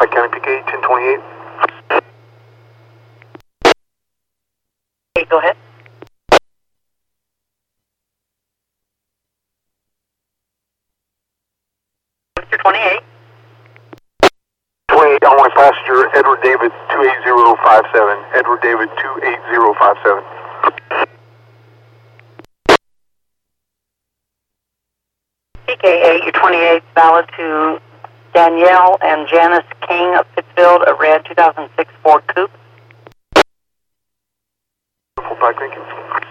County PK 1028. Hey, go ahead. Mr. 28. 28 on my passenger, Edward David 28057. Edward David 28057. PK8, your 28, valid to Danielle and Janice King of Pittsfield, a red 2006 Ford Coupe. Full back, thank you.